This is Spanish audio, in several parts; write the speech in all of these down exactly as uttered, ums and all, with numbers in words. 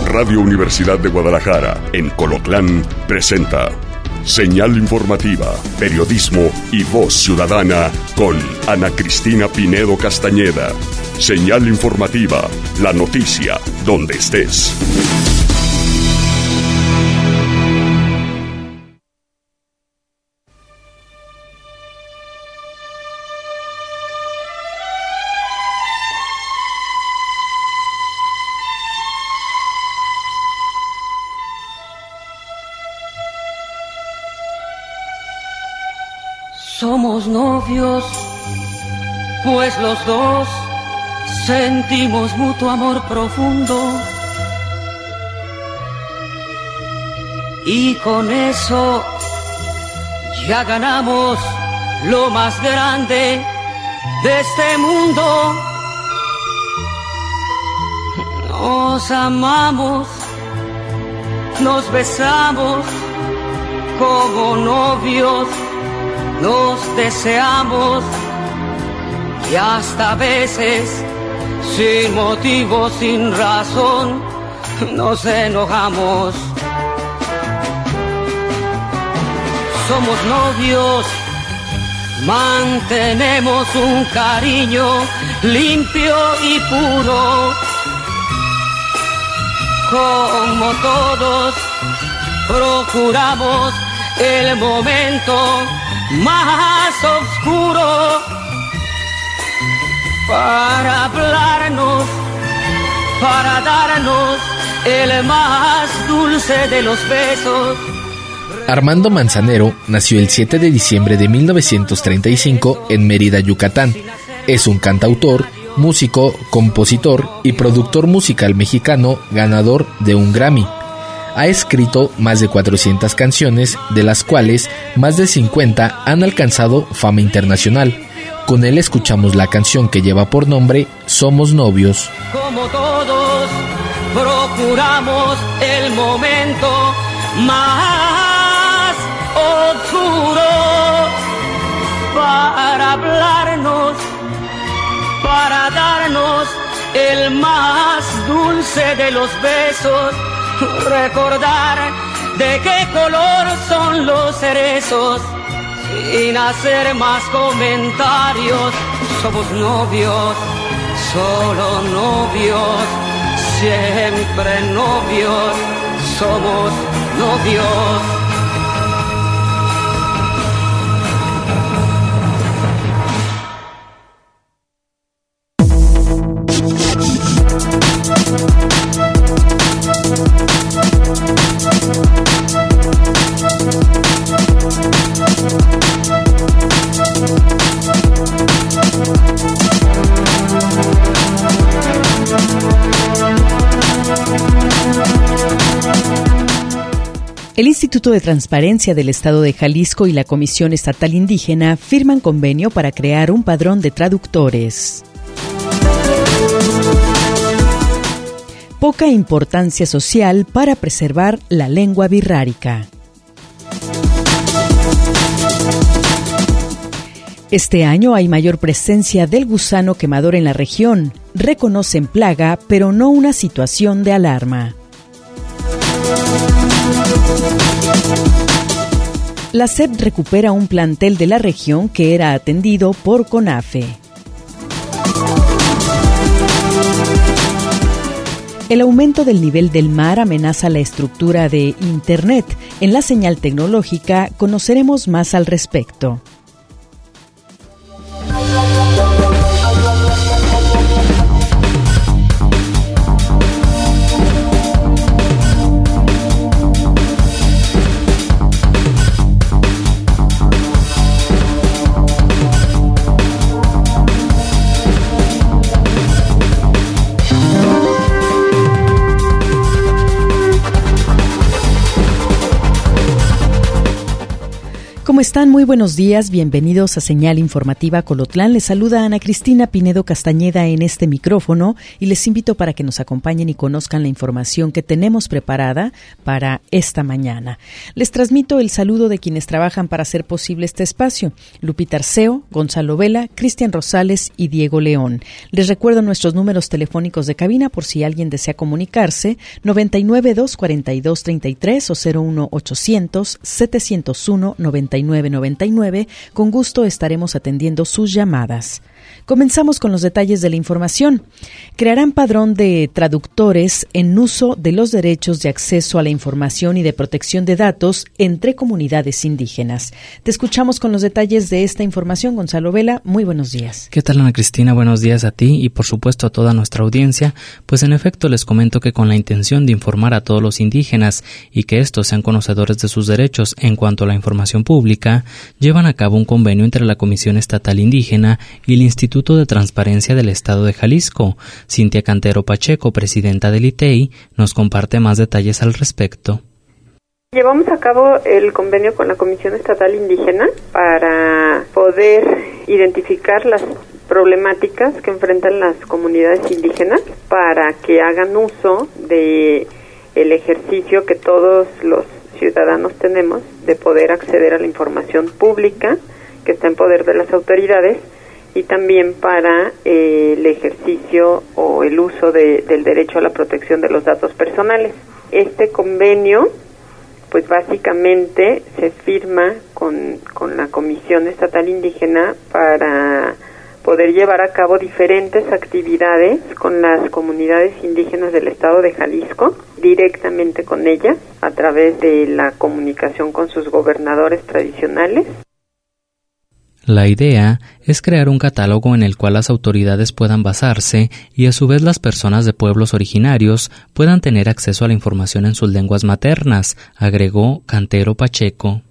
Radio Universidad de Guadalajara, en Colotlán, presenta Señal Informativa, Periodismo y Voz Ciudadana con Ana Cristina Pinedo Castañeda. Señal Informativa, la noticia donde estés. Somos novios, pues los dos sentimos mutuo amor profundo. Y con eso ya ganamos lo más grande de este mundo. Nos amamos, nos besamos como novios. Nos deseamos y hasta a veces, sin motivo, sin razón, nos enojamos. Somos novios, mantenemos un cariño limpio y puro. Como todos, procuramos el momento más oscuro para hablarnos, para darnos el más dulce de los besos. Armando Manzanero nació el siete de diciembre de mil novecientos treinta y cinco en Mérida, Yucatán. Es un cantautor, músico, compositor y productor musical mexicano ganador de un Grammy. Ha escrito más de cuatrocientas canciones, de las cuales más de cincuenta han alcanzado fama internacional. Con él escuchamos la canción que lleva por nombre Somos Novios. Como todos, procuramos el momento más oscuro para hablarnos, para darnos el más dulce de los besos. Recordar de qué color son los cerezos, sin hacer más comentarios. Somos novios, solo novios, siempre novios, somos novios. El Instituto de Transparencia del Estado de Jalisco y la Comisión Estatal Indígena firman convenio para crear un padrón de traductores. Poca importancia social para preservar la lengua birrárica. Este año hay mayor presencia del gusano quemador en la región. Reconocen plaga, pero no una situación de alarma. La S E P recupera un plantel de la región que era atendido por CONAFE. El aumento del nivel del mar amenaza la estructura de Internet. En la señal tecnológica conoceremos más al respecto. Como ¿Cómo están? Muy buenos días, bienvenidos a Señal Informativa Colotlán. Les saluda Ana Cristina Pinedo Castañeda en este micrófono y les invito para que nos acompañen y conozcan la información que tenemos preparada para esta mañana. Les transmito el saludo de quienes trabajan para hacer posible este espacio: Lupita Arceo, Gonzalo Vela, Cristian Rosales y Diego León. Les recuerdo nuestros números telefónicos de cabina por si alguien desea comunicarse: noventa y nueve, dos cuarenta y dos, treinta y tres o cero uno ochocientos, setecientos uno, noventa y nueve noventa y nueve. Con gusto estaremos atendiendo sus llamadas. Comenzamos con los detalles de la información. Crearán padrón de traductores en uso de los derechos de acceso a la información y de protección de datos entre comunidades indígenas. Te escuchamos con los detalles de esta información, Gonzalo Vela. Muy buenos días. ¿Qué tal, Ana Cristina? Buenos días a ti y por supuesto a toda nuestra audiencia. Pues en efecto les comento que con la intención de informar a todos los indígenas y que estos sean conocedores de sus derechos en cuanto a la información pública, llevan a cabo un convenio entre la Comisión Estatal Indígena y el Instituto de Transparencia del Estado de Jalisco. Cintia Cantero Pacheco, presidenta del I T E I, nos comparte más detalles al respecto. Llevamos a cabo el convenio con la Comisión Estatal Indígena para poder identificar las problemáticas que enfrentan las comunidades indígenas para que hagan uso de el ejercicio que todos los ciudadanos tenemos de poder acceder a la información pública que está en poder de las autoridades, y también para eh, el ejercicio o el uso de, del derecho a la protección de los datos personales. Este convenio, pues básicamente se firma con, con la Comisión Estatal Indígena para poder llevar a cabo diferentes actividades con las comunidades indígenas del estado de Jalisco, directamente con ellas, a través de la comunicación con sus gobernadores tradicionales. La idea es crear un catálogo en el cual las autoridades puedan basarse y a su vez las personas de pueblos originarios puedan tener acceso a la información en sus lenguas maternas, agregó Cantero Pacheco.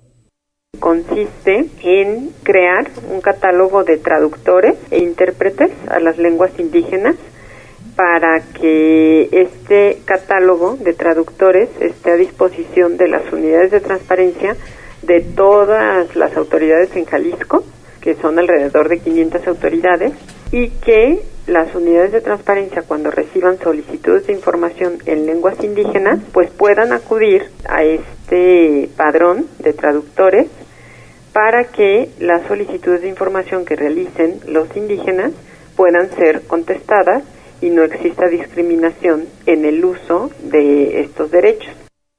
Consiste en crear un catálogo de traductores e intérpretes a las lenguas indígenas para que este catálogo de traductores esté a disposición de las unidades de transparencia de todas las autoridades en Jalisco, que son alrededor de quinientas autoridades, y que las unidades de transparencia, cuando reciban solicitudes de información en lenguas indígenas, pues puedan acudir a este padrón de traductores para que las solicitudes de información que realicen los indígenas puedan ser contestadas y no exista discriminación en el uso de estos derechos.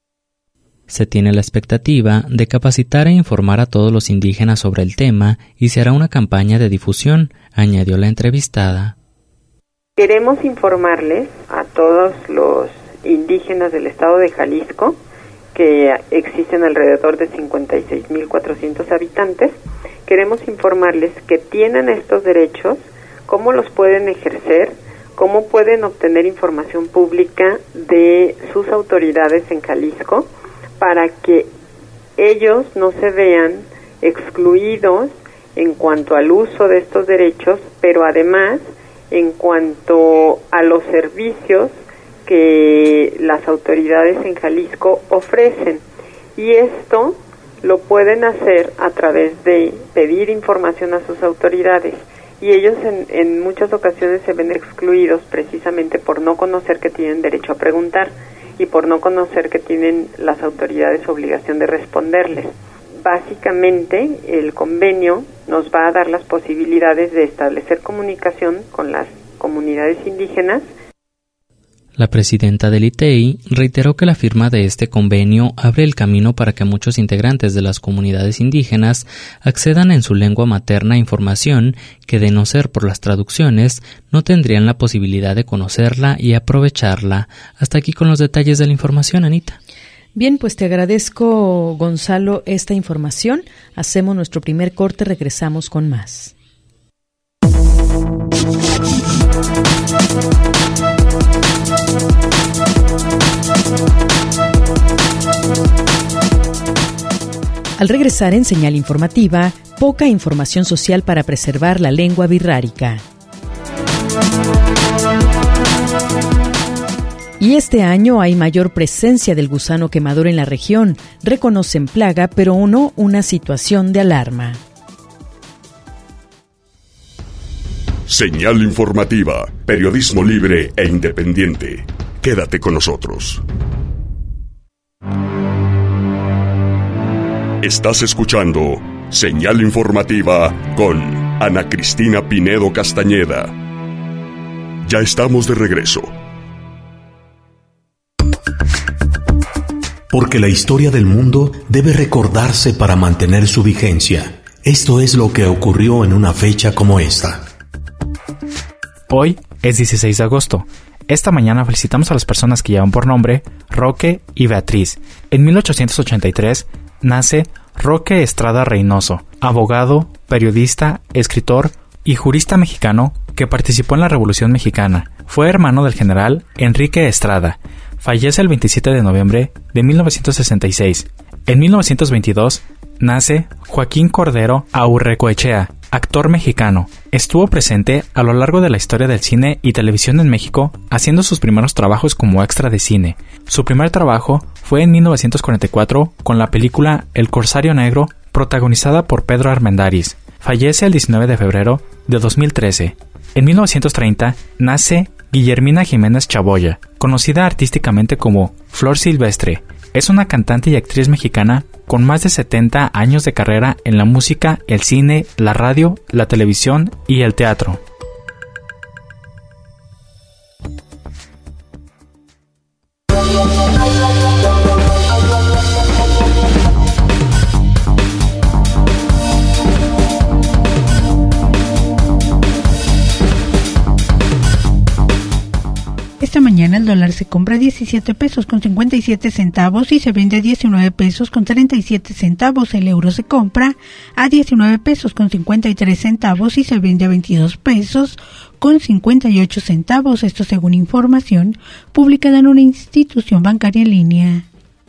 Se tiene la expectativa de capacitar e informar a todos los indígenas sobre el tema y se hará una campaña de difusión, añadió la entrevistada. Queremos informarles a todos los indígenas del estado de Jalisco, que existen alrededor de cincuenta y seis mil cuatrocientos habitantes, queremos informarles que tienen estos derechos, cómo los pueden ejercer, cómo pueden obtener información pública de sus autoridades en Jalisco, para que ellos no se vean excluidos en cuanto al uso de estos derechos, pero además en cuanto a los servicios que las autoridades en Jalisco ofrecen. Y esto lo pueden hacer a través de pedir información a sus autoridades. Y ellos en, en muchas ocasiones se ven excluidos precisamente por no conocer que tienen derecho a preguntar y por no conocer que tienen las autoridades obligación de responderles. Básicamente, el convenio nos va a dar las posibilidades de establecer comunicación con las comunidades indígenas. La presidenta del I T E I reiteró que la firma de este convenio abre el camino para que muchos integrantes de las comunidades indígenas accedan en su lengua materna a información que, de no ser por las traducciones, no tendrían la posibilidad de conocerla y aprovecharla. Hasta aquí con los detalles de la información, Anita. Bien, pues te agradezco, Gonzalo, esta información. Hacemos nuestro primer corte, regresamos con más. Al regresar en Señal Informativa, poca información social para preservar la lengua birrárica. Y este año hay mayor presencia del gusano quemador en la región. Reconocen plaga, pero no una situación de alarma. Señal informativa, periodismo libre e independiente. Quédate con nosotros. Estás escuchando Señal informativa con Ana Cristina Pinedo Castañeda. Ya estamos de regreso. Porque la historia del mundo debe recordarse para mantener su vigencia. Esto es lo que ocurrió en una fecha como esta. Hoy es dieciséis de agosto. Esta mañana felicitamos a las personas que llevan por nombre Roque y Beatriz. En mil ochocientos ochenta y tres nace Roque Estrada Reynoso, abogado, periodista, escritor y jurista mexicano que participó en la Revolución Mexicana. Fue hermano del general Enrique Estrada. Fallece el veintisiete de noviembre de mil novecientos sesenta y seis. En mil novecientos veintidós nace Joaquín Cordero Aurrecoechea, actor mexicano. Estuvo presente a lo largo de la historia del cine y televisión en México, haciendo sus primeros trabajos como extra de cine. Su primer trabajo fue en mil novecientos cuarenta y cuatro con la película El Corsario Negro, protagonizada por Pedro Armendáriz. Fallece el diecinueve de febrero de dos mil trece. En mil novecientos treinta nace Guillermina Jiménez Chaboya, conocida artísticamente como Flor Silvestre. Es una cantante y actriz mexicana con más de setenta años de carrera en la música, el cine, la radio, la televisión y el teatro. Esta mañana el dólar se compra a diecisiete pesos con cincuenta y siete centavos y se vende a diecinueve pesos con treinta y siete centavos. El euro se compra a diecinueve pesos con cincuenta y tres centavos y se vende a veintidós pesos con cincuenta y ocho centavos. Esto según información publicada en una institución bancaria en línea.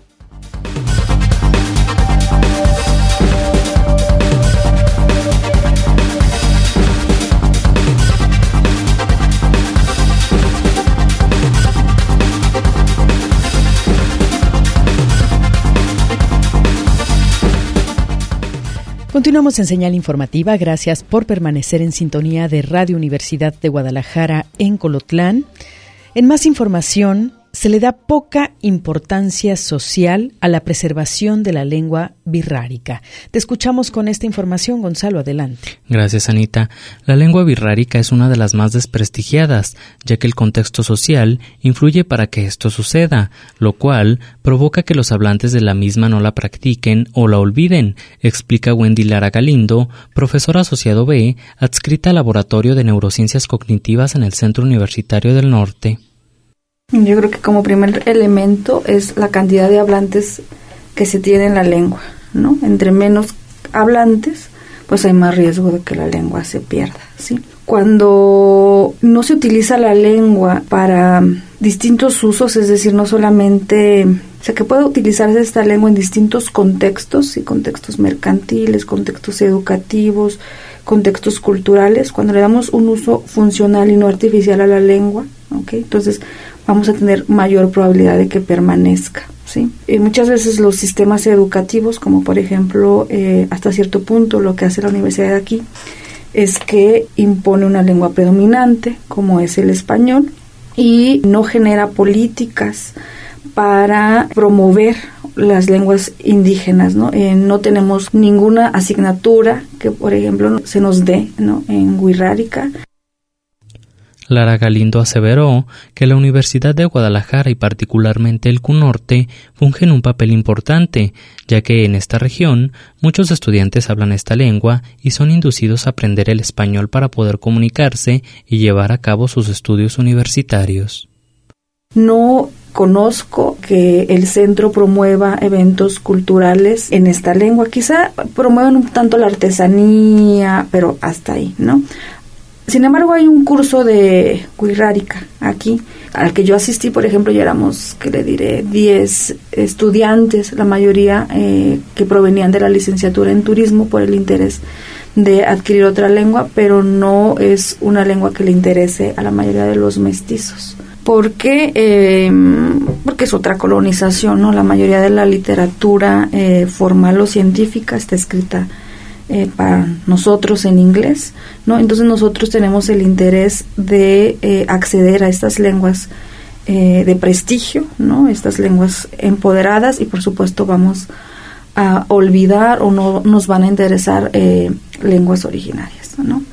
Continuamos en Señal Informativa. Gracias por permanecer en sintonía de Radio Universidad de Guadalajara en Colotlán. En más información, se le da poca importancia social a la preservación de la lengua birrárica. Te escuchamos con esta información, Gonzalo, adelante. Gracias, Anita. La lengua birrárica es una de las más desprestigiadas, ya que el contexto social influye para que esto suceda, lo cual provoca que los hablantes de la misma no la practiquen o la olviden, explica Wendy Lara Galindo, profesora asociado B, adscrita al Laboratorio de Neurociencias Cognitivas en el Centro Universitario del Norte. Yo creo que como primer elemento es la cantidad de hablantes que se tiene en la lengua, ¿no? Entre menos hablantes, pues hay más riesgo de que la lengua se pierda, ¿sí? Cuando no se utiliza la lengua para distintos usos, es decir, no solamente, o sea, que puede utilizarse esta lengua en distintos contextos, ¿sí? Contextos mercantiles, contextos educativos, contextos culturales, cuando le damos un uso funcional y no artificial a la lengua, ¿ok? Entonces vamos a tener mayor probabilidad de que permanezca, ¿sí? Y muchas veces los sistemas educativos, como por ejemplo, eh, hasta cierto punto lo que hace la universidad de aquí, es que impone una lengua predominante, como es el español, y no genera políticas para promover las lenguas indígenas, ¿no? Eh, no tenemos ninguna asignatura que, por ejemplo, se nos dé, ¿no? En wixárika. Lara Galindo aseveró que la Universidad de Guadalajara y particularmente el CUNORTE fungen un papel importante, ya que en esta región muchos estudiantes hablan esta lengua y son inducidos a aprender el español para poder comunicarse y llevar a cabo sus estudios universitarios. No conozco que el centro promueva eventos culturales en esta lengua. Quizá promuevan un tanto la artesanía, pero hasta ahí, ¿no? Sin embargo, hay un curso de wixárika aquí, al que yo asistí, por ejemplo, y éramos, que le diré, diez estudiantes, la mayoría eh, que provenían de la licenciatura en turismo por el interés de adquirir otra lengua, pero no es una lengua que le interese a la mayoría de los mestizos. porque eh, porque es otra colonización, ¿no? La mayoría de la literatura eh, formal o científica está escrita eh, para nosotros en inglés, ¿no? Entonces nosotros tenemos el interés de eh, acceder a estas lenguas eh, de prestigio, ¿no? Estas lenguas empoderadas, y por supuesto vamos a olvidar o no nos van a interesar eh, lenguas originarias, ¿no?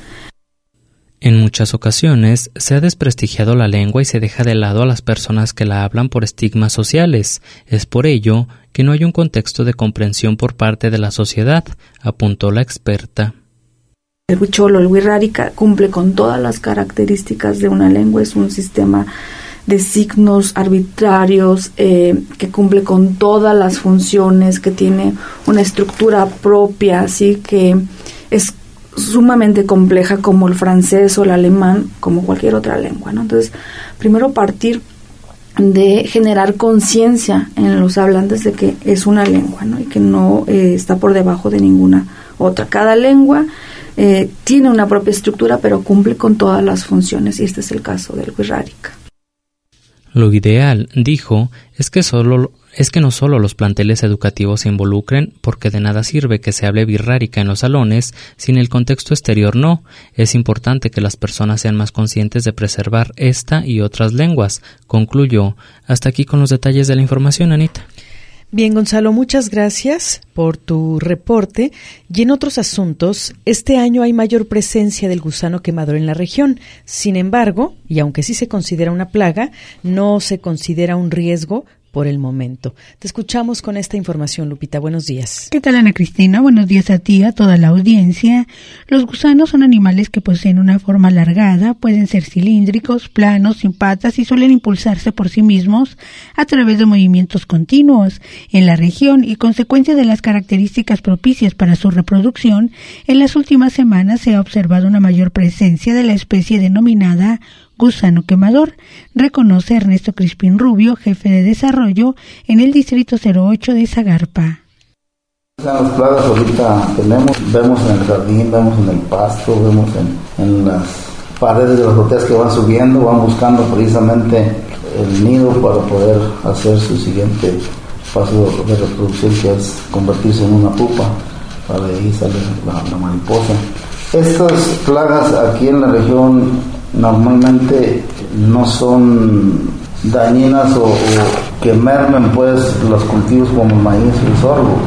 En muchas ocasiones se ha desprestigiado la lengua y se deja de lado a las personas que la hablan por estigmas sociales. Es por ello que no hay un contexto de comprensión por parte de la sociedad, apuntó la experta. El huichol o el wixárika cumple con todas las características de una lengua, es un sistema de signos arbitrarios eh, que cumple con todas las funciones, que tiene una estructura propia, así que es sumamente compleja, como el francés o el alemán, como cualquier otra lengua, ¿no? Entonces, primero partir de generar conciencia en los hablantes de que es una lengua, ¿no? Y que no eh, está por debajo de ninguna otra. Cada lengua eh, tiene una propia estructura, pero cumple con todas las funciones, y este es el caso del wixárika. Lo ideal, dijo, es que solo es que no solo los planteles educativos se involucren, porque de nada sirve que se hable wixárika en los salones sin el contexto exterior no. Es importante que las personas sean más conscientes de preservar esta y otras lenguas, concluyó. Hasta aquí con los detalles de la información, Anita. Bien, Gonzalo, muchas gracias por tu reporte. Y en otros asuntos, este año hay mayor presencia del gusano quemador en la región. Sin embargo, y aunque sí se considera una plaga, no se considera un riesgo por el momento. Te escuchamos con esta información, Lupita. Buenos días. ¿Qué tal, Ana Cristina? Buenos días a ti, a toda la audiencia. Los gusanos son animales que poseen una forma alargada, pueden ser cilíndricos, planos, sin patas y suelen impulsarse por sí mismos a través de movimientos continuos. En la región, y consecuencia de las características propicias para su reproducción, en las últimas semanas se ha observado una mayor presencia de la especie denominada gusano quemador, reconoce Ernesto Crispín Rubio, jefe de desarrollo en el distrito cero ocho de Zagarpa. Las plagas ahorita tenemos, vemos en el jardín, vemos en el pasto, vemos en, en las paredes de las botellas que van subiendo, van buscando precisamente el nido para poder hacer su siguiente paso de reproducción, que es convertirse en una pupa. Para ahí sale la, la mariposa. Estas plagas aquí en la región normalmente no son dañinas o, o que mermen pues los cultivos como el maíz y el sorgo.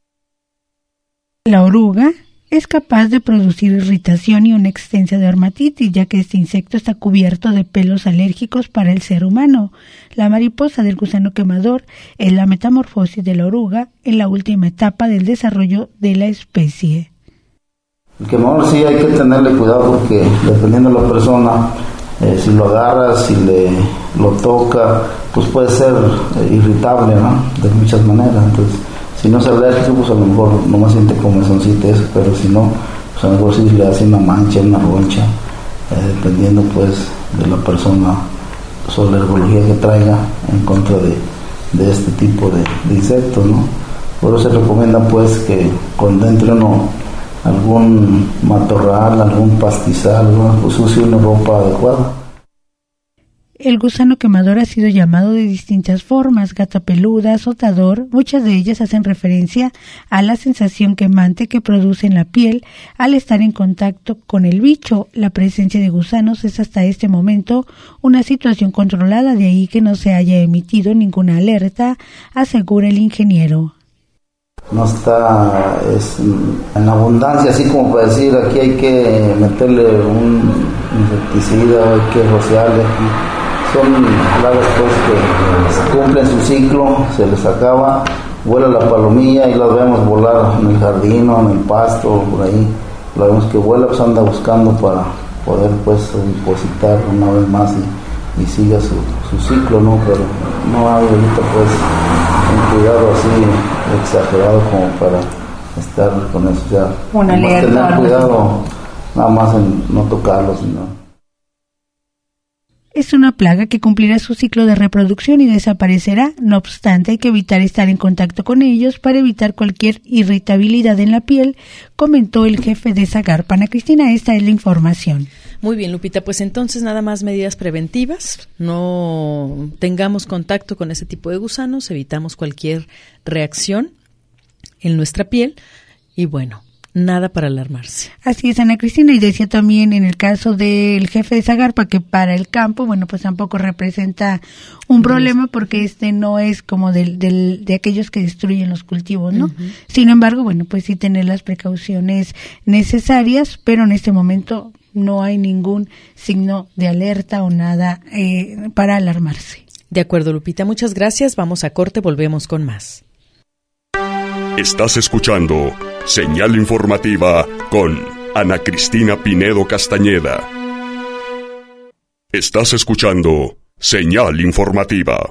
La oruga es capaz de producir irritación y una extensa dermatitis, ya que este insecto está cubierto de pelos alérgicos para el ser humano. La mariposa del gusano quemador es la metamorfosis de la oruga en la última etapa del desarrollo de la especie. El quemador sí hay que tenerle cuidado, porque dependiendo de la persona, eh, si lo agarra, si le lo toca, pues puede ser eh, irritable, ¿no? De muchas maneras. Entonces, si no es alérgico, pues a lo mejor nomás siente comezoncita eso, pero si no, pues a lo mejor sí le hace una mancha, una roncha, eh, dependiendo pues de la persona, sobre la alergología que traiga en contra de, de este tipo de, de insectos, ¿no? Por eso se recomienda pues que cuando entre uno algún matorral, algún pastizal, ¿no? Pues use una ropa adecuada. El gusano quemador ha sido llamado de distintas formas: gata peluda, azotador. Muchas de ellas hacen referencia a la sensación quemante que produce en la piel al estar en contacto con el bicho. La presencia de gusanos es hasta este momento una situación controlada, de ahí que no se haya emitido ninguna alerta, asegura el ingeniero. No está es en abundancia, así como para decir aquí hay que meterle un insecticida, hay que rociarle. Son plagas pues que cumplen su ciclo, se les acaba, vuela la palomilla y las vemos volar en el jardín o en el pasto, por ahí. La vemos que vuela, pues anda buscando para poder pues depositar una vez más y, y siga su, su ciclo, ¿no? Pero no hay ahorita pues un cuidado así exagerado como para estar con eso. O sea, una alerta, tener cuidado nada más en no tocarlos, sino. Es una plaga que cumplirá su ciclo de reproducción y desaparecerá. No obstante, hay que evitar estar en contacto con ellos para evitar cualquier irritabilidad en la piel, comentó el jefe de Zagarpa. Ana Cristina, esta es la información. Muy bien, Lupita, pues entonces nada más medidas preventivas, no tengamos contacto con ese tipo de gusanos, evitamos cualquier reacción en nuestra piel y bueno, nada para alarmarse. Así es, Ana Cristina, y decía también en el caso del jefe de Zagarpa que para el campo, bueno, pues tampoco representa un problema porque este no es como del, del, de aquellos que destruyen los cultivos, ¿no? Uh-huh. Sin embargo, bueno, pues sí tener las precauciones necesarias, pero en este momento no hay ningún signo de alerta o nada eh, para alarmarse. De acuerdo, Lupita, muchas gracias. Vamos a corte, volvemos con más. Estás escuchando Señal Informativa con Ana Cristina Pinedo Castañeda. Estás escuchando Señal Informativa.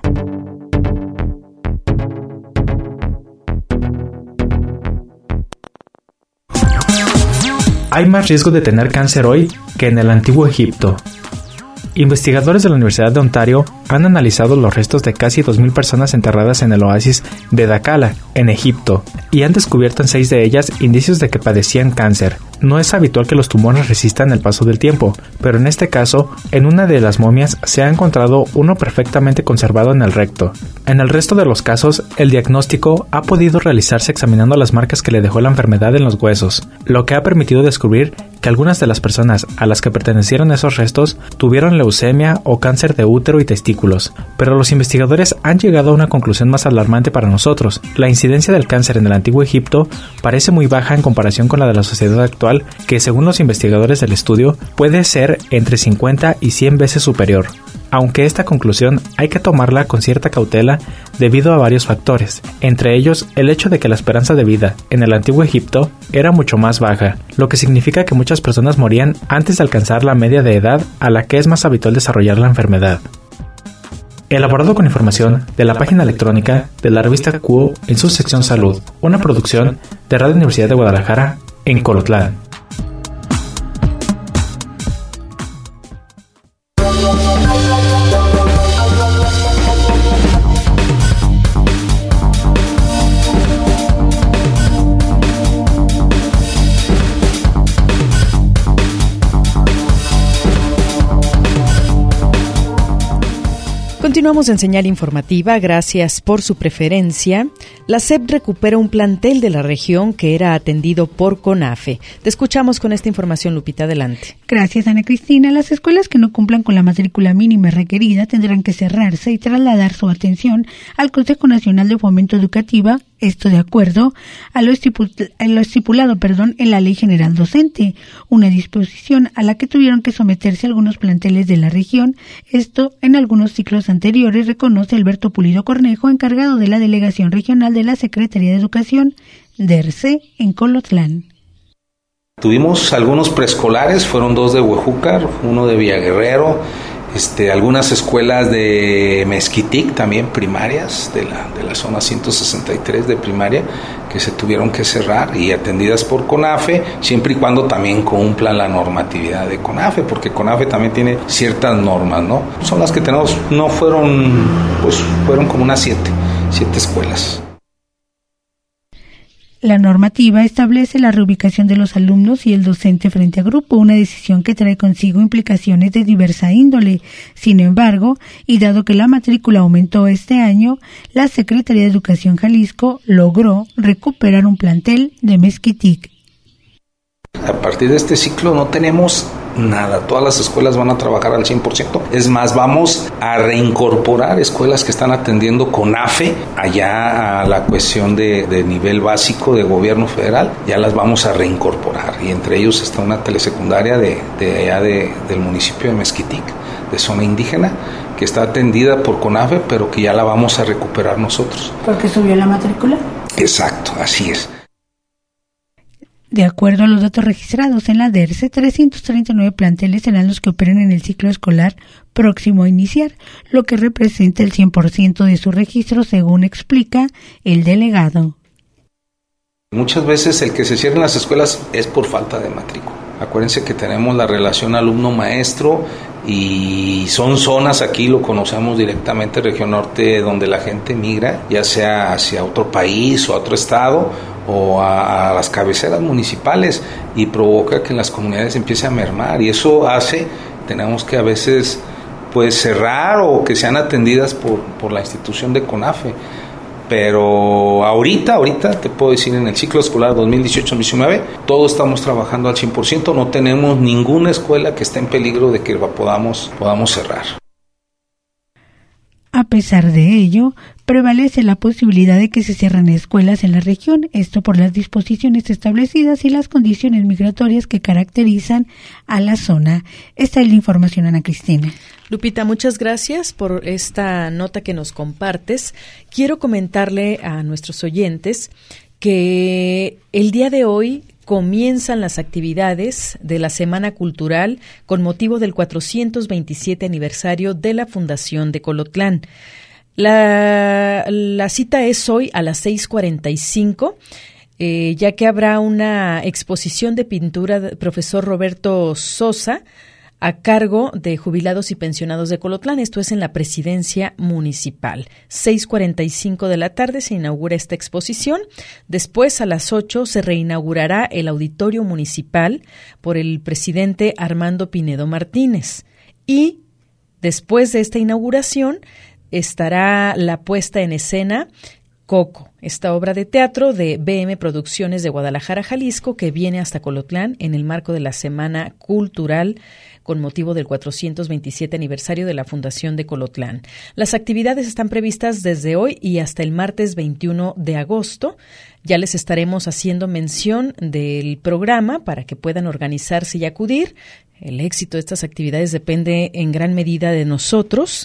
Hay más riesgo de tener cáncer hoy que en el antiguo Egipto. Investigadores de la Universidad de Ontario han analizado los restos de casi dos mil personas enterradas en el oasis de Dakala, en Egipto, y han descubierto en seis de ellas indicios de que padecían cáncer. No es habitual que los tumores resistan el paso del tiempo, pero en este caso, en una de las momias se ha encontrado uno perfectamente conservado en el recto. En el resto de los casos, el diagnóstico ha podido realizarse examinando las marcas que le dejó la enfermedad en los huesos, lo que ha permitido descubrir que algunas de las personas a las que pertenecieron esos restos tuvieron leucemia o cáncer de útero y testículos. Pero los investigadores han llegado a una conclusión más alarmante para nosotros. La incidencia del cáncer en el antiguo Egipto parece muy baja en comparación con la de la sociedad actual, que según los investigadores del estudio puede ser entre cincuenta y cien veces superior. Aunque esta conclusión hay que tomarla con cierta cautela debido a varios factores, entre ellos el hecho de que la esperanza de vida en el antiguo Egipto era mucho más baja, lo que significa que muchas personas morían antes de alcanzar la media de edad a la que es más habitual desarrollar la enfermedad. Elaborado con información de la página electrónica de la revista Q O en su sección Salud, una producción de Radio Universidad de Guadalajara en Colotlán. Continuamos en Señal Informativa, gracias por su preferencia. La S E P recupera un plantel de la región que era atendido por CONAFE. Te escuchamos con esta información, Lupita, adelante. Gracias, Ana Cristina. Las escuelas que no cumplan con la matrícula mínima requerida tendrán que cerrarse y trasladar su atención al Consejo Nacional de Fomento Educativa, esto de acuerdo a lo, estipul- a lo estipulado perdón, en la Ley General Docente, una disposición a la que tuvieron que someterse algunos planteles de la región, esto en algunos ciclos anteriores, reconoce Alberto Pulido Cornejo, encargado de la Delegación Regional de la Secretaría de Educación, D E R C E, en Colotlán. Tuvimos algunos preescolares, fueron dos de Huejúcar, uno de Villaguerrero, este, algunas escuelas de Mezquitic, también primarias, de la, de la zona ciento sesenta y tres de primaria, que se tuvieron que cerrar y atendidas por CONAFE, siempre y cuando también cumplan la normatividad de CONAFE, porque CONAFE también tiene ciertas normas, ¿no? Son las que tenemos, no fueron, pues fueron como unas siete, siete escuelas. La normativa establece la reubicación de los alumnos y el docente frente a grupo, una decisión que trae consigo implicaciones de diversa índole. Sin embargo, y dado que la matrícula aumentó este año, la Secretaría de Educación Jalisco logró recuperar un plantel de Mezquitic. A partir de este ciclo no tenemos nada, todas las escuelas van a trabajar al cien por ciento. Es más, vamos a reincorporar escuelas que están atendiendo CONAFE allá a la cuestión de, de nivel básico de gobierno federal, ya las vamos a reincorporar, y entre ellos está una telesecundaria de, de allá de, del municipio de Mezquitic, de zona indígena, que está atendida por CONAFE, pero que ya la vamos a recuperar nosotros. ¿Porque subió la matrícula? Exacto, así es. De acuerdo a los datos registrados en la D E R C E, trescientos treinta y nueve planteles serán los que operen en el ciclo escolar próximo a iniciar, lo que representa el cien por ciento de su registro, según explica el delegado. Muchas veces el que se cierren las escuelas es por falta de matrícula. Acuérdense que tenemos la relación alumno-maestro y son zonas, aquí lo conocemos directamente, región norte, donde la gente migra, ya sea hacia otro país o a otro estado, o a, a las cabeceras municipales y provoca que en las comunidades empiece a mermar, y eso hace, tenemos que a veces pues cerrar o que sean atendidas por, por la institución de CONAFE. Pero ahorita, ahorita te puedo decir, en el ciclo escolar dos mil dieciocho diecinueve, todos estamos trabajando al cien por ciento, no tenemos ninguna escuela que esté en peligro de que podamos, podamos cerrar. A pesar de ello, prevalece la posibilidad de que se cierren escuelas en la región, esto por las disposiciones establecidas y las condiciones migratorias que caracterizan a la zona. Esta es la información, Ana Cristina. Lupita, muchas gracias por esta nota que nos compartes. Quiero comentarle a nuestros oyentes que el día de hoy comienzan las actividades de la Semana Cultural con motivo del cuatrocientos veintisiete aniversario de la Fundación de Colotlán. La, la cita es hoy a las seis cuarenta y cinco, eh, ya que habrá una exposición de pintura del profesor Roberto Sosa a cargo de jubilados y pensionados de Colotlán. Esto es en la presidencia municipal. seis cuarenta y cinco de la tarde se inaugura esta exposición. Después, a las ocho, se reinaugurará el auditorio municipal por el presidente Armando Pinedo Martínez. Y después de esta inauguración estará la puesta en escena Coco, esta obra de teatro de B M Producciones de Guadalajara, Jalisco, que viene hasta Colotlán en el marco de la Semana Cultural con motivo del cuatrocientos veintisiete aniversario de la Fundación de Colotlán. Las actividades están previstas desde hoy y hasta el martes veintiuno de agosto. Ya les estaremos haciendo mención del programa para que puedan organizarse y acudir. El éxito de estas actividades depende en gran medida de nosotros.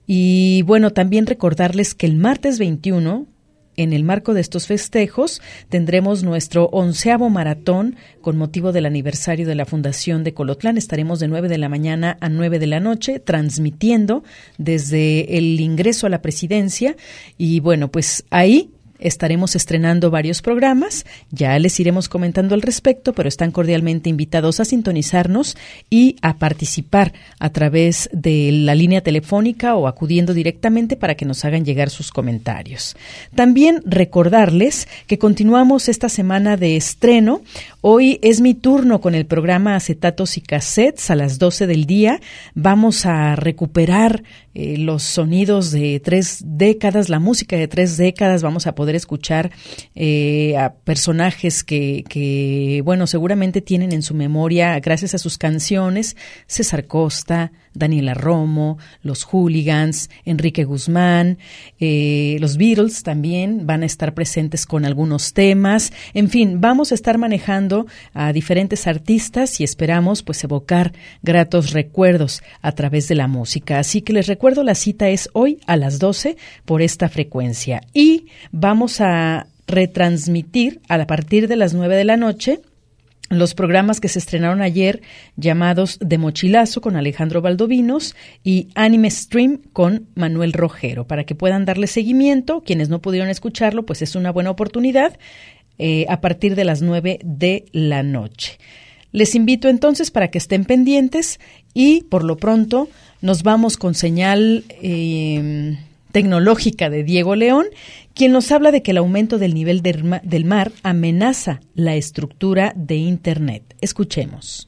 Y bueno, también recordarles que el martes veintiuno, en el marco de estos festejos, tendremos nuestro onceavo maratón con motivo del aniversario de la Fundación de Colotlán. Estaremos de nueve de la mañana a nueve de la noche transmitiendo desde el ingreso a la presidencia. Y bueno, pues ahí estaremos estrenando varios programas, ya les iremos comentando al respecto, pero están cordialmente invitados a sintonizarnos y a participar a través de la línea telefónica o acudiendo directamente para que nos hagan llegar sus comentarios. También recordarles que continuamos esta semana de estreno. Hoy es mi turno con el programa Acetatos y Cassettes a las doce del día. Vamos a recuperar eh, los sonidos de tres décadas, la música de tres décadas. Vamos a poder escuchar eh, a personajes que, que, bueno, seguramente tienen en su memoria, gracias a sus canciones, César Costa, Daniela Romo, los Hooligans, Enrique Guzmán, eh, los Beatles también van a estar presentes con algunos temas. En fin, vamos a estar manejando a diferentes artistas y esperamos pues evocar gratos recuerdos a través de la música. Así que les recuerdo, la cita es hoy a las doce por esta frecuencia y vamos a retransmitir a partir de las nueve de la noche los programas que se estrenaron ayer llamados De Mochilazo con Alejandro Valdovinos y Anime Stream con Manuel Rojero, para que puedan darle seguimiento. Quienes no pudieron escucharlo, pues es una buena oportunidad eh, a partir de las nueve de la noche. Les invito entonces para que estén pendientes y por lo pronto nos vamos con señal eh, tecnológica de Diego León, quien nos habla de que el aumento del nivel del mar amenaza la estructura de Internet. Escuchemos.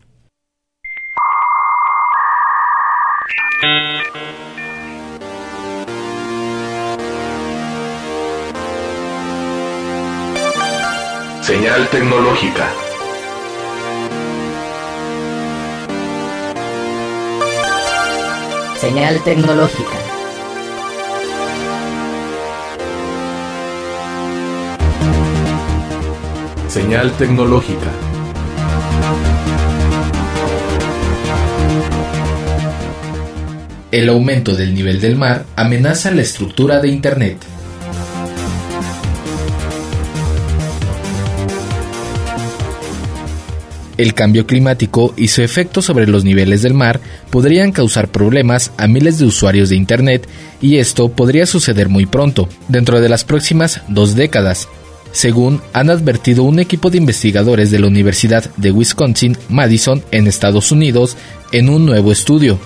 Señal tecnológica. Señal tecnológica. Señal tecnológica. El aumento del nivel del mar amenaza la estructura de Internet. El cambio climático y su efecto sobre los niveles del mar podrían causar problemas a miles de usuarios de Internet, y esto podría suceder muy pronto, dentro de las próximas dos décadas, según han advertido un equipo de investigadores de la Universidad de Wisconsin-Madison en Estados Unidos en un nuevo estudio.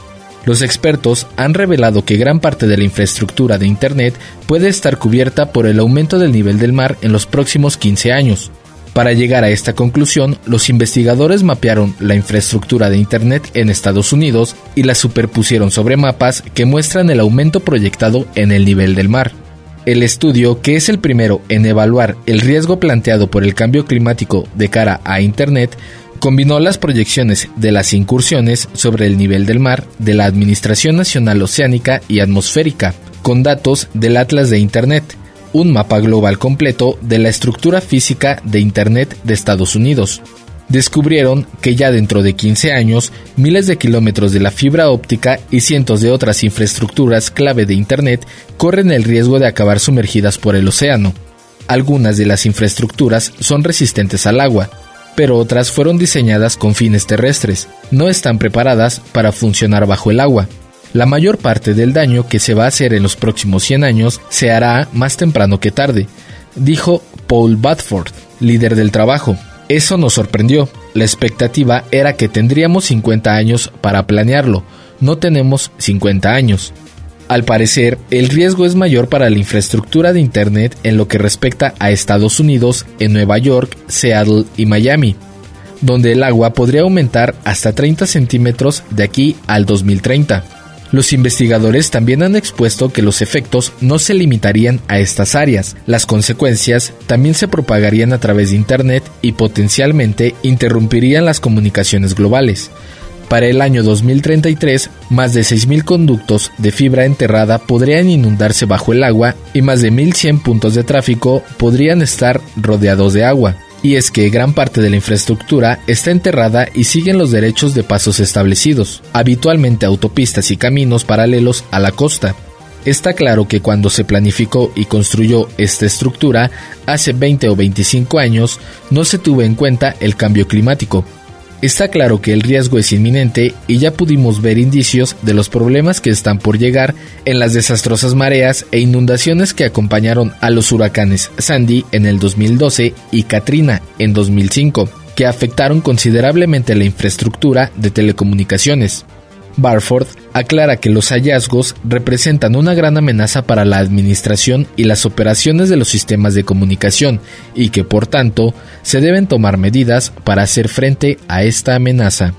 Los expertos han revelado que gran parte de la infraestructura de Internet puede estar cubierta por el aumento del nivel del mar en los próximos quince años. Para llegar a esta conclusión, los investigadores mapearon la infraestructura de Internet en Estados Unidos y la superpusieron sobre mapas que muestran el aumento proyectado en el nivel del mar. El estudio, que es el primero en evaluar el riesgo planteado por el cambio climático de cara a Internet, combinó las proyecciones de las incursiones sobre el nivel del mar de la Administración Nacional Oceánica y Atmosférica con datos del Atlas de Internet, un mapa global completo de la estructura física de Internet de Estados Unidos. Descubrieron que ya dentro de quince años, miles de kilómetros de la fibra óptica y cientos de otras infraestructuras clave de Internet corren el riesgo de acabar sumergidas por el océano. Algunas de las infraestructuras son resistentes al agua, pero otras fueron diseñadas con fines terrestres. No están preparadas para funcionar bajo el agua. La mayor parte del daño que se va a hacer en los próximos cien años se hará más temprano que tarde, dijo Paul Badford, líder del trabajo. Eso nos sorprendió. La expectativa era que tendríamos cincuenta años para planearlo. No tenemos cincuenta años. Al parecer, el riesgo es mayor para la infraestructura de Internet en lo que respecta a Estados Unidos, en Nueva York, Seattle y Miami, donde el agua podría aumentar hasta treinta centímetros de aquí al dos mil treinta. Los investigadores también han expuesto que los efectos no se limitarían a estas áreas. Las consecuencias también se propagarían a través de Internet y potencialmente interrumpirían las comunicaciones globales. Para el año dos mil treinta y tres, más de seis mil conductos de fibra enterrada podrían inundarse bajo el agua y más de mil cien puntos de tráfico podrían estar rodeados de agua. Y es que gran parte de la infraestructura está enterrada y siguen los derechos de pasos establecidos, habitualmente autopistas y caminos paralelos a la costa. Está claro que cuando se planificó y construyó esta estructura, hace veinte o veinticinco años, no se tuvo en cuenta el cambio climático. Está claro que el riesgo es inminente y ya pudimos ver indicios de los problemas que están por llegar en las desastrosas mareas e inundaciones que acompañaron a los huracanes Sandy en el dos mil doce y Katrina en dos mil cinco, que afectaron considerablemente la infraestructura de telecomunicaciones. Barford aclara que los hallazgos representan una gran amenaza para la administración y las operaciones de los sistemas de comunicación y que, por tanto, se deben tomar medidas para hacer frente a esta amenaza.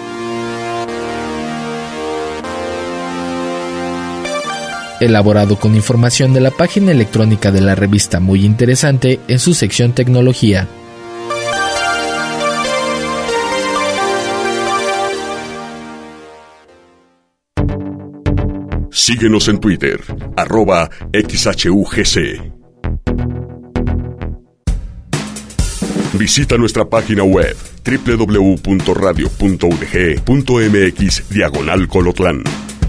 Elaborado con información de la página electrónica de la revista Muy Interesante en su sección Tecnología. Síguenos en Twitter, arroba X H U G C. Visita nuestra página web doble u doble u doble u punto radio punto u d g punto m x diagonal Colotlán.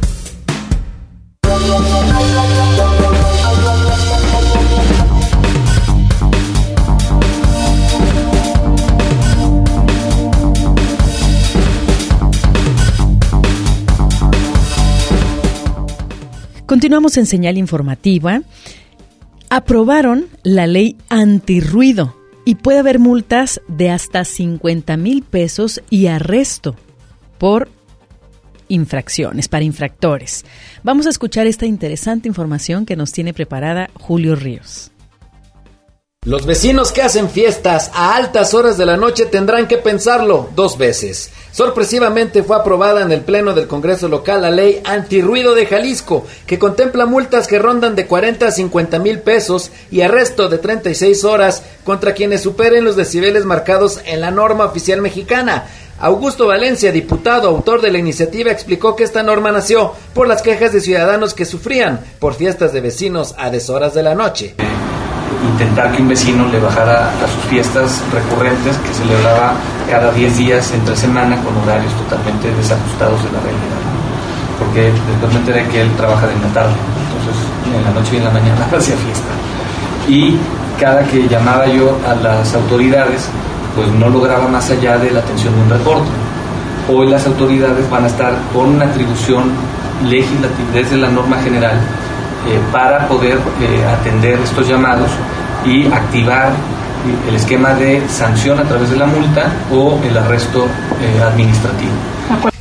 Continuamos en señal informativa. Aprobaron la ley antirruido y puede haber multas de hasta cincuenta mil pesos y arresto por infracciones, para infractores. Vamos a escuchar esta interesante información que nos tiene preparada Julio Ríos. Los vecinos que hacen fiestas a altas horas de la noche tendrán que pensarlo dos veces. Sorpresivamente fue aprobada en el Pleno del Congreso Local la Ley Antirruido de Jalisco, que contempla multas que rondan de cuarenta a cincuenta mil pesos y arresto de treinta y seis horas contra quienes superen los decibeles marcados en la norma oficial mexicana. Augusto Valencia, diputado, autor de la iniciativa, explicó que esta norma nació por las quejas de ciudadanos que sufrían por fiestas de vecinos a deshoras de la noche. Intentar que un vecino le bajara a sus fiestas recurrentes que celebraba cada diez días entre semana con horarios totalmente desajustados de la realidad, ¿no? Porque después me enteré que él trabaja de la tarde, entonces en la noche y en la mañana hacía fiesta, y cada que llamaba yo a las autoridades pues no lograba más allá de la atención de un reporte. Hoy las autoridades van a estar con una atribución legislativa desde la norma general Eh, para poder eh, atender estos llamados y activar el esquema de sanción a través de la multa o el arresto eh, administrativo.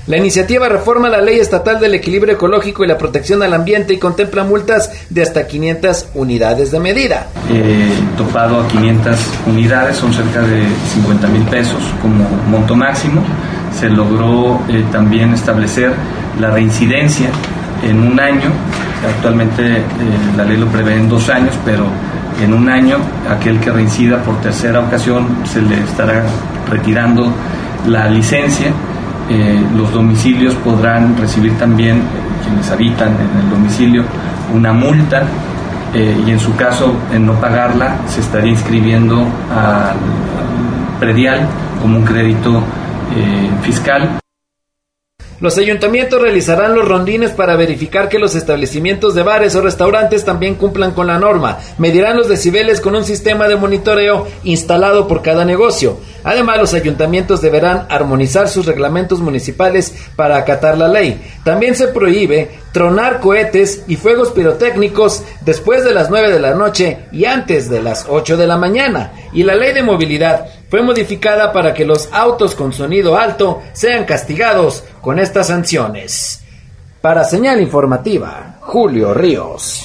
La iniciativa reforma la Ley Estatal del Equilibrio Ecológico y la Protección al Ambiente y contempla multas de hasta quinientas unidades de medida. Eh, topado a quinientas unidades, son cerca de cincuenta mil pesos como monto máximo. Se logró eh, también establecer la reincidencia en un año. Actualmente eh, la ley lo prevé en dos años, pero en un año aquel que reincida por tercera ocasión se le estará retirando la licencia. Eh, los domicilios podrán recibir también, eh, quienes habitan en el domicilio, una multa eh, y en su caso, en no pagarla, se estaría inscribiendo al, al predial como un crédito eh, fiscal. Los ayuntamientos realizarán los rondines para verificar que los establecimientos de bares o restaurantes también cumplan con la norma. Medirán los decibeles con un sistema de monitoreo instalado por cada negocio. Además, los ayuntamientos deberán armonizar sus reglamentos municipales para acatar la ley. También se prohíbe tronar cohetes y fuegos pirotécnicos después de las nueve de la noche y antes de las ocho de la mañana. Y la ley de movilidad fue modificada para que los autos con sonido alto sean castigados con estas sanciones. Para Señal Informativa, Julio Ríos.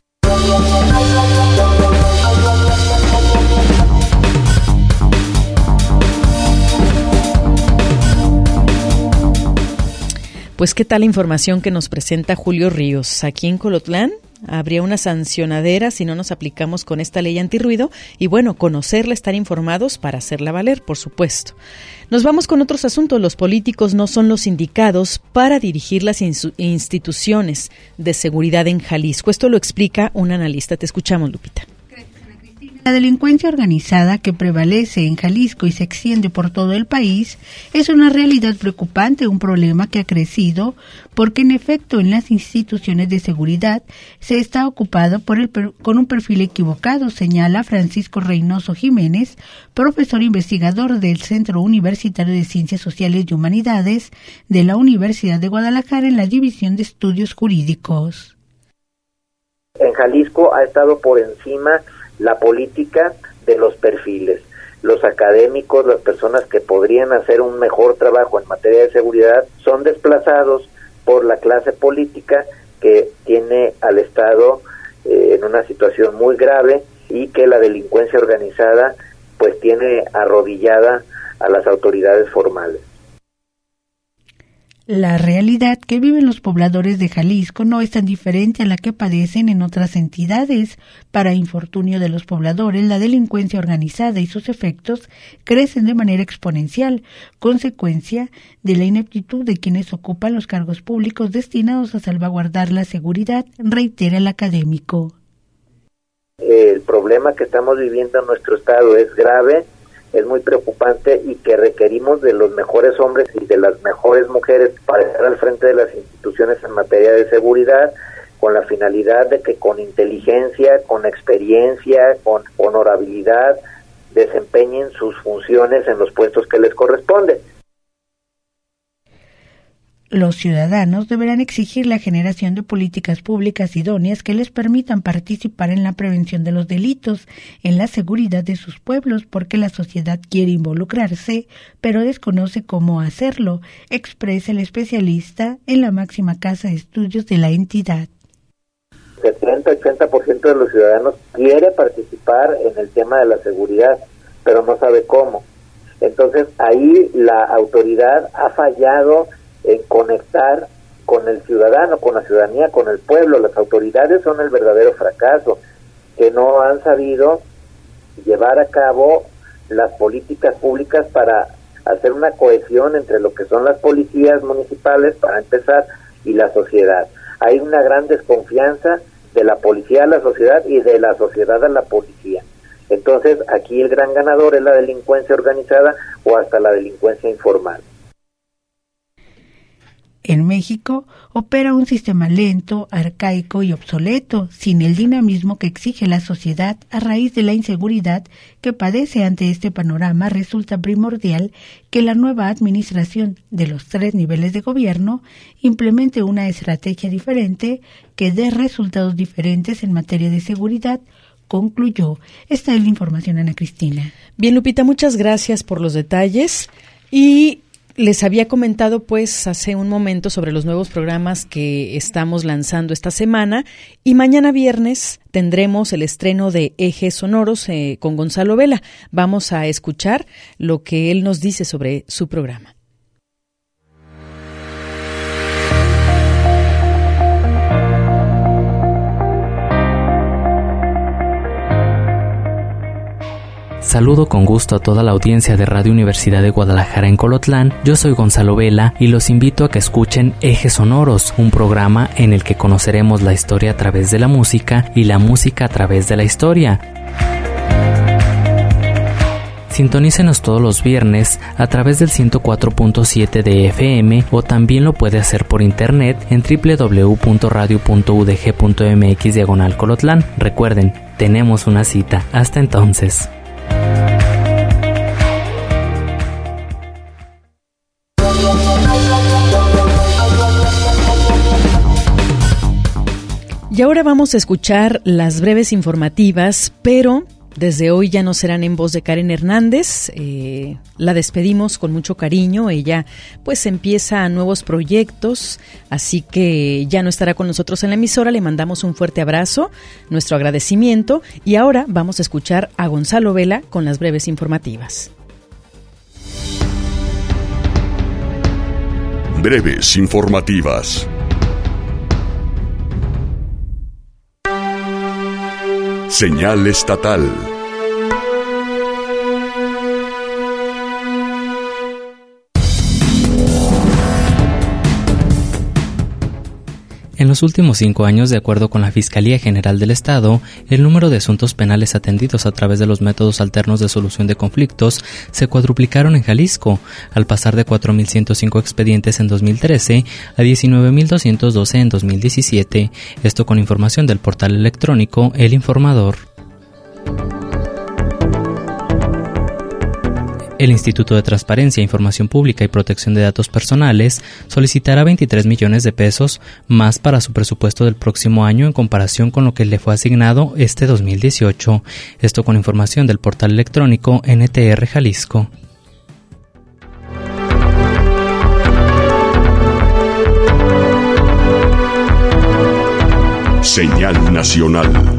Pues qué tal la información que nos presenta Julio Ríos. Aquí en Colotlán habría una sancionadera si no nos aplicamos con esta ley antirruido y bueno, conocerla, estar informados para hacerla valer, por supuesto. Nos vamos con otros asuntos. Los políticos no son los indicados para dirigir las instituciones de seguridad en Jalisco. Esto lo explica un analista. Te escuchamos, Lupita. La delincuencia organizada que prevalece en Jalisco y se extiende por todo el país es una realidad preocupante, un problema que ha crecido porque en efecto en las instituciones de seguridad se está ocupado por el, con un perfil equivocado, señala Francisco Reynoso Jiménez, profesor investigador del Centro Universitario de Ciencias Sociales y Humanidades de la Universidad de Guadalajara en la División de Estudios Jurídicos. En Jalisco ha estado por encima la política de los perfiles. Los académicos, las personas que podrían hacer un mejor trabajo en materia de seguridad, son desplazados por la clase política que tiene al Estado eh, en una situación muy grave y que la delincuencia organizada pues tiene arrodillada a las autoridades formales. La realidad que viven los pobladores de Jalisco no es tan diferente a la que padecen en otras entidades. Para infortunio de los pobladores, la delincuencia organizada y sus efectos crecen de manera exponencial, consecuencia de la ineptitud de quienes ocupan los cargos públicos destinados a salvaguardar la seguridad, reitera el académico. El problema que estamos viviendo en nuestro estado es grave, es muy preocupante y que requerimos de los mejores hombres y de las mejores mujeres para estar al frente de las instituciones en materia de seguridad, con la finalidad de que con inteligencia, con experiencia, con honorabilidad, desempeñen sus funciones en los puestos que les corresponden. Los ciudadanos deberán exigir la generación de políticas públicas idóneas que les permitan participar en la prevención de los delitos, en la seguridad de sus pueblos, porque la sociedad quiere involucrarse, pero desconoce cómo hacerlo, expresa el especialista en la máxima casa de estudios de la entidad. setenta a ochenta por ciento de los ciudadanos quiere participar en el tema de la seguridad, pero no sabe cómo. Entonces ahí la autoridad ha fallado en conectar con el ciudadano, con la ciudadanía, con el pueblo. Las autoridades son el verdadero fracaso, que no han sabido llevar a cabo las políticas públicas para hacer una cohesión entre lo que son las policías municipales, para empezar, y la sociedad. Hay una gran desconfianza de la policía a la sociedad y de la sociedad a la policía. Entonces, aquí el gran ganador es la delincuencia organizada o hasta la delincuencia informal. En México opera un sistema lento, arcaico y obsoleto, sin el dinamismo que exige la sociedad a raíz de la inseguridad que padece. Ante este panorama, resulta primordial que la nueva administración de los tres niveles de gobierno implemente una estrategia diferente que dé resultados diferentes en materia de seguridad, concluyó. Esta es la información, Ana Cristina. Bien, Lupita, muchas gracias por los detalles y Les había comentado pues hace un momento sobre los nuevos programas que estamos lanzando esta semana y mañana viernes tendremos el estreno de Ejes Sonoros eh, con Gonzalo Vela. Vamos a escuchar lo que él nos dice sobre su programa. Saludo con gusto a toda la audiencia de Radio Universidad de Guadalajara en Colotlán. Yo soy Gonzalo Vela y los invito a que escuchen Ejes Sonoros, un programa en el que conoceremos la historia a través de la música y la música a través de la historia. Sintonícenos todos los viernes a través del ciento cuatro punto siete de F M o también lo puede hacer por internet en doble u doble u doble u punto radio punto u d g punto m x diagonal Colotlán. Recuerden, tenemos una cita. Hasta entonces. Y ahora vamos a escuchar las breves informativas, pero desde hoy ya no serán en voz de Karen Hernández. Eh, la despedimos con mucho cariño. Ella pues empieza nuevos proyectos, así que ya no estará con nosotros en la emisora. Le mandamos un fuerte abrazo, nuestro agradecimiento. Y ahora vamos a escuchar a Gonzalo Vela con las breves informativas. Breves informativas. Señal estatal. En los últimos cinco años, de acuerdo con la Fiscalía General del Estado, el número de asuntos penales atendidos a través de los métodos alternos de solución de conflictos se cuadruplicaron en Jalisco, al pasar de cuatro mil ciento cinco expedientes en dos mil trece a diecinueve mil doscientos doce en dos mil diecisiete, esto con información del portal electrónico El Informador. El Instituto de Transparencia, Información Pública y Protección de Datos Personales solicitará veintitrés millones de pesos más para su presupuesto del próximo año en comparación con lo que le fue asignado este dos mil dieciocho. Esto con información del portal electrónico N T R Jalisco. Señal nacional.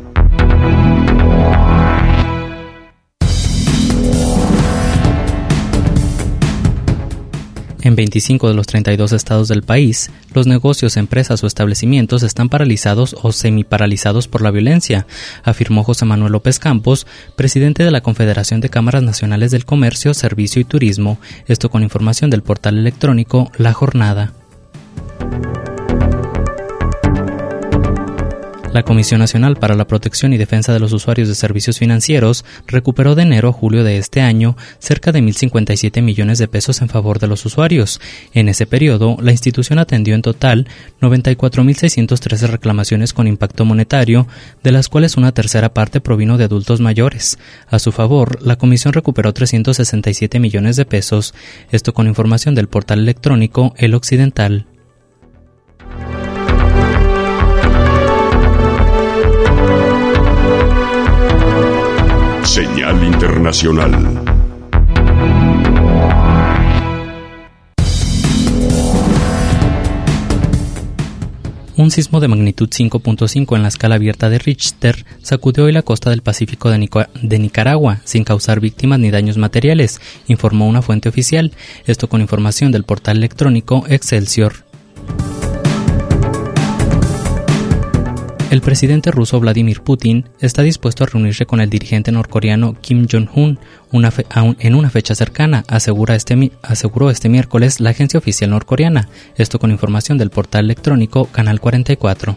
En veinticinco de los treinta y dos estados del país, los negocios, empresas o establecimientos están paralizados o semiparalizados por la violencia, afirmó José Manuel López Campos, presidente de la Confederación de Cámaras Nacionales del Comercio, Servicio y Turismo, esto con información del portal electrónico La Jornada. La Comisión Nacional para la Protección y Defensa de los Usuarios de Servicios Financieros recuperó de enero a julio de este año cerca de mil cincuenta y siete millones de pesos en favor de los usuarios. En ese periodo, la institución atendió en total noventa y cuatro mil seiscientos trece reclamaciones con impacto monetario, de las cuales una tercera parte provino de adultos mayores. A su favor, la Comisión recuperó trescientos sesenta y siete millones de pesos, esto con información del portal electrónico El Occidental. Señal internacional. Un sismo de magnitud cinco punto cinco en la escala abierta de Richter sacudió hoy la costa del Pacífico de, Nico- de Nicaragua, sin causar víctimas ni daños materiales, informó una fuente oficial, esto con información del portal electrónico Excelsior. El presidente ruso Vladimir Putin está dispuesto a reunirse con el dirigente norcoreano Kim Jong-un una fe- un, en una fecha cercana, asegura este, aseguró este miércoles la agencia oficial norcoreana, esto con información del portal electrónico Canal cuarenta y cuatro.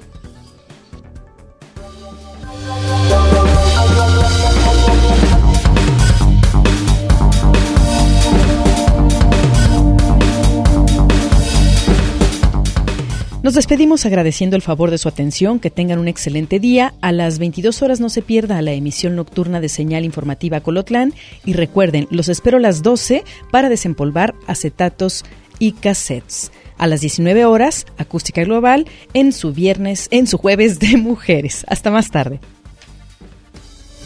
Nos despedimos agradeciendo el favor de su atención, que tengan un excelente día. A las veintidós horas no se pierda la emisión nocturna de Señal Informativa Colotlán y recuerden, los espero a las doce para desempolvar acetatos y cassettes. A las diecinueve horas, Acústica Global en su viernes, en su jueves de mujeres. Hasta más tarde.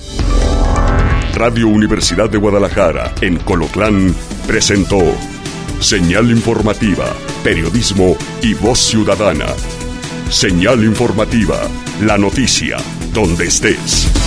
Radio Universidad de Guadalajara en Colotlán presentó Señal informativa, periodismo y voz ciudadana. Señal informativa, la noticia, donde estés.